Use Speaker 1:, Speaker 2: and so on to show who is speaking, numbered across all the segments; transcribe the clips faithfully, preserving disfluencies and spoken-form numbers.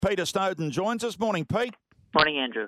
Speaker 1: Peter Snowden joins us. Morning, Pete.
Speaker 2: Morning, Andrew.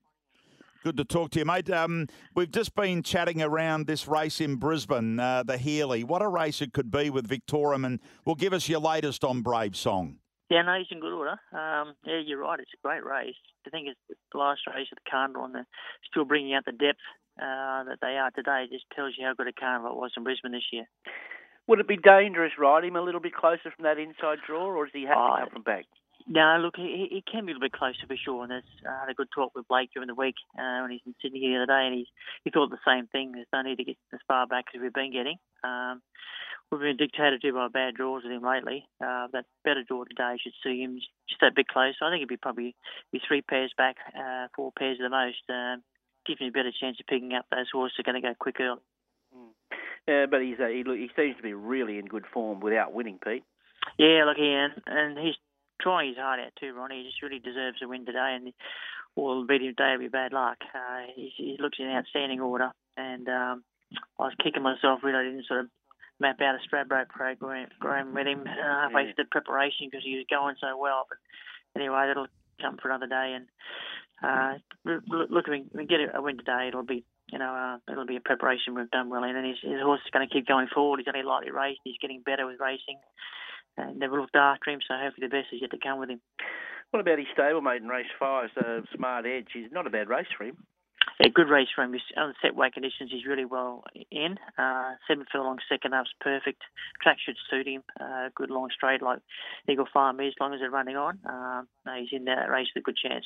Speaker 1: Good to talk to you, mate. Um, we've just been chatting around this race in Brisbane, uh, the Healy. What a race it could be with Victorium, and will give us your latest on Brave Song.
Speaker 2: Yeah, no, he's in good order. Um, yeah, you're right. It's a great race. I think it's the last race of the Carnival, and they're still bringing out the depth uh, that they are today. It just tells you how good a Carnival it was in Brisbane this year.
Speaker 3: Would it be dangerous riding him a little bit closer from that inside draw, or does he have
Speaker 2: Oh,
Speaker 3: to come from back?
Speaker 2: No, look, he, he can be a little bit closer for sure. And there's, uh, I had a good talk with Blake during the week uh, when he's in Sydney here the other day, and he he thought the same thing. There's no need to get as far back as we've been getting. Um, we've been dictated to by bad draws with him lately. Uh, that better draw today should see him just that bit closer. I think it'd be probably be three pairs back, uh, four pairs at the most. Uh, gives me a better chance of picking up those horses that are going to go quick early.
Speaker 3: Mm. Yeah, but he's uh, he, he seems to be really in good form without winning, Pete.
Speaker 2: Yeah, look, Ian, and he's trying his heart out too, Ronnie. He just really deserves a win today, and all beat him today would be bad luck. Uh, he, he looks in outstanding order, and um, I was kicking myself really I didn't sort of map out a Stradbroke program with him uh, halfway
Speaker 3: Yeah.
Speaker 2: through the preparation because he was going so well. But anyway, that'll come for another day, and uh, look, look, if we get a win today, it'll be you know uh, it'll be a preparation we've done well in, and his, his horse is going to keep going forward. He's only lightly raced. He's getting better with racing. And they've looked after him, so hopefully the best is yet to come with him.
Speaker 3: What about his stablemate in race five, so Smart Edge? He's not a bad race for him.
Speaker 2: Yeah, good race for him. He's on set weight conditions, he's really well in. Uh, seven furlong second up's perfect. Track should suit him. Uh, good long straight like Eagle Farm is, as long as they're running on. Uh, no, he's in that race with a good chance.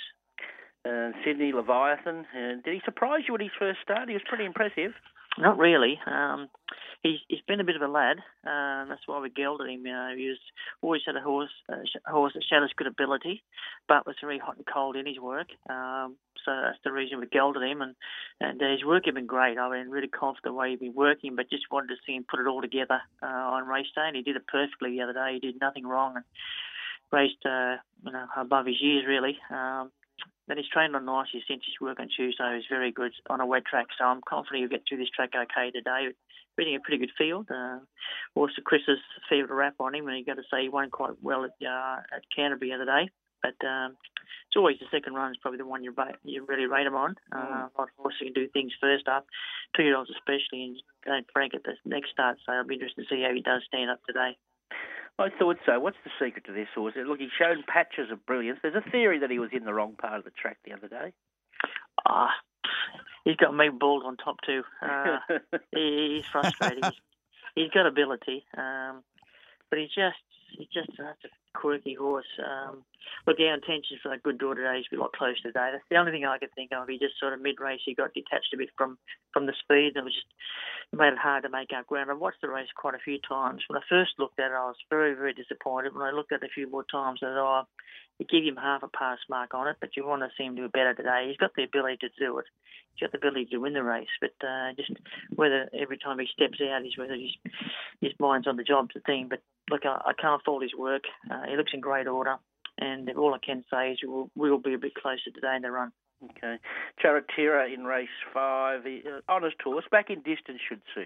Speaker 3: Uh, Sydney Leviathan, uh, did he surprise you at his first start? He was pretty impressive.
Speaker 2: Not really. Um, he's he's been a bit of a lad. Uh, that's why we gelded him. You know, he was always had a horse a horse that showed us good ability, but was very hot and cold in his work. Um, so that's the reason we gelded him, and and uh, his work had been great. I've been really confident the way he'd been working, but just wanted to see him put it all together uh, on race day, and he did it perfectly the other day. He did nothing wrong and raced uh, you know above his years really. Um, Then he's trained on nicely since his work on Tuesday. He was very good on a wet track, so I'm confident he'll get through this track okay today. Beating a pretty good field. Uh, also, Chris's field a wrap on him, and you got to say he won quite well at uh, at Canterbury the other day. But um, it's always the second run is probably the one you rate, you really rate him on. Uh,
Speaker 3: Mm.
Speaker 2: a lot of horses can do things first up, two-year-olds especially, and don't Frank at the next start. So I'll be interested to see how he does stand up today.
Speaker 3: I thought so. What's the secret to this horse? Look, he's shown patches of brilliance. There's a theory that he was in the wrong part of the track the other day.
Speaker 2: Ah, he's got me bald on top too. Uh, he, he's frustrating. he's, he's got ability, um, but he's just he's just such a quirky horse. Um, look, our intention for that good draw today is to be a lot closer today. That's the only thing I could think of. He just sort of mid-race, he got detached a bit from, from the speed, and it was just it made it hard to make up ground. I watched the race quite a few times. When I first looked at it, I was very, very disappointed. When I looked at it a few more times, I thought, oh, you give him half a pass mark on it, but you want to see him do better today. He's got the ability to do it. He's got the ability to win the race, but uh, just whether every time he steps out is whether his, his mind's on the job's the thing. But look, I, I can't fault his work. Uh, he looks in great order, and all I can say is we'll, we'll be a bit closer today in the run.
Speaker 3: Okay. Charatira in race five. He, uh, honest horse. Back in distance should suit.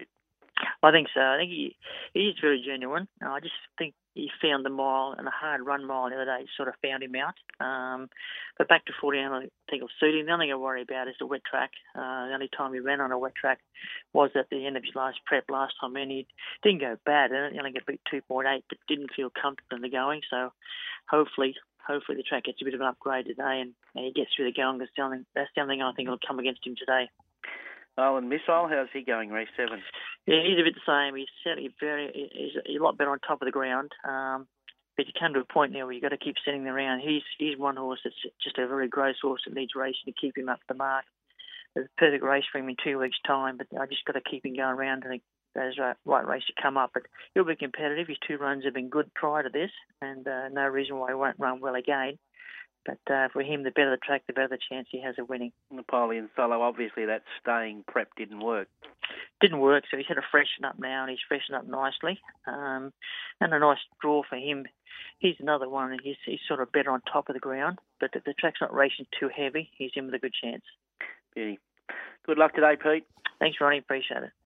Speaker 2: I think so. I think he he's very genuine. Uh, I just think he found the mile and a hard run mile the other day sort of found him out. Um, but back to forty, I think it'll suit him. The only thing I worry about is the wet track. Uh, the only time he ran on a wet track was at the end of his last prep last time, and he didn't go bad. He only got beat two point eight, but didn't feel comfortable in the going. So hopefully, hopefully the track gets a bit of an upgrade today, and, and he gets through the going. That's the only, that's the only thing I think will come against him today.
Speaker 3: Island Missile, how's he going, race seven?
Speaker 2: Yeah, he's a bit the same. He's certainly very, he's a lot better on top of the ground. Um, but you come to a point now where you've got to keep setting them around. He's he's one horse that's just a very gross horse that needs racing to keep him up the mark. There's a perfect race for him in two weeks' time, but I just got to keep him going around and those right, right races come up. But he'll be competitive. His two runs have been good prior to this, and uh, no reason why he won't run well again. But uh, for him, the better the track, the better the chance he has of winning.
Speaker 3: Napoleon Solo, obviously that staying prep didn't work.
Speaker 2: Didn't work, so he's had to freshen up now, and he's freshened up nicely. Um, and a nice draw for him. He's another one, and he's, he's sort of better on top of the ground, but the, the track's not racing too heavy. He's in with a good chance.
Speaker 3: Beauty. Good luck today, Pete.
Speaker 2: Thanks, Ronnie. Appreciate it.